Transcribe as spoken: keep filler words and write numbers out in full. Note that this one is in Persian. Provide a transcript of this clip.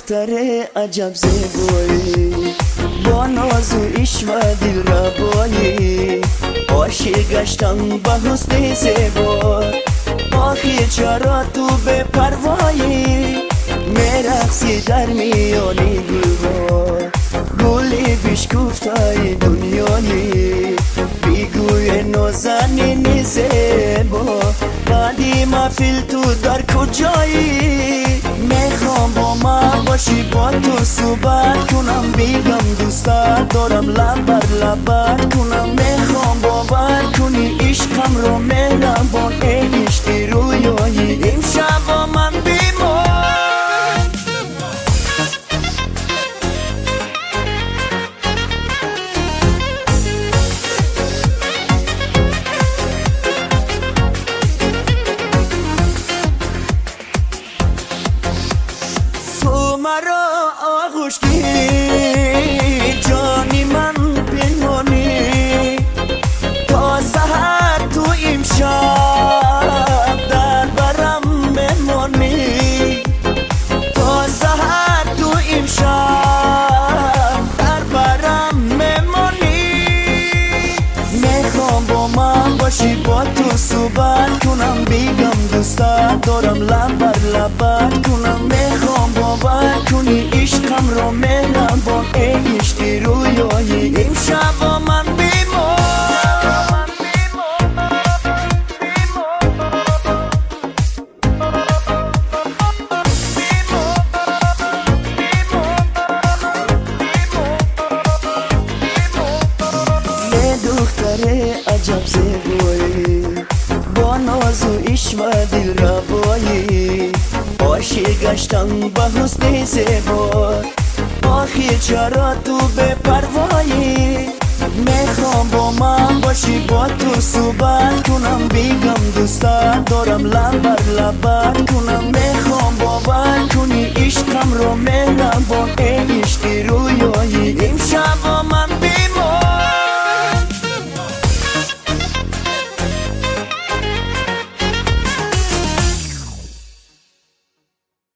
دختر عجب زیبایی، با ناز و عشق و دلربایی، عاشق گشتم به حسن زیبا. آخی چرا تو به پروایی میرقصی در میان گلها؟ گلی بشکفتای دنیایی بگوی نازنین زیبا، بعدی محفل تو در کجایی؟ میخوام با من باشی، با تو صحبت کنم، بگم دوست دارم، لب بر لبت کنم. میخوام باور کنی عشقم رو میرم با این عشق رویایی. امشب با من بیمار مرا آغوش گیر، جانی من پنهانی، تا سحر تو امشب در برم بمانی، تا سحر تو امشب در برم بمانی. میخوام با من باشی، با تو صحبت کنم، بگم دوست دارم، لب بر لبت کنم. میخوام باور کنی عشقم رو میرم با این عشق رویایی. امشب با من دختر عجب زیبایی، با ناز و عشق و دلربایی، عاشق گشتم به حسن زیبا. آخی چرا تو به پروایی میخوام با من باشی، با تو صحبت کنم، بگم دوست دارم، لب بر لبت کنم. میخوام باور کنی عشقم رو میرم با این عشق رویایی. امشب با من